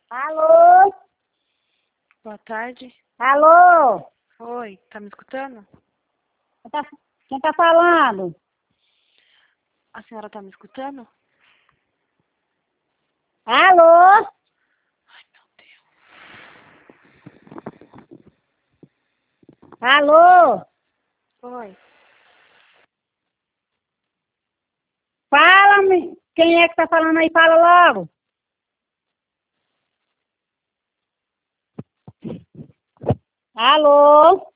Alô? Boa tarde. Alô? Oi, tá me escutando? Quem tá falando? A senhora tá me escutando? Alô? Ai, meu Deus. Alô? Oi. Fala-me. Quem é que tá falando aí? Fala logo. Alô?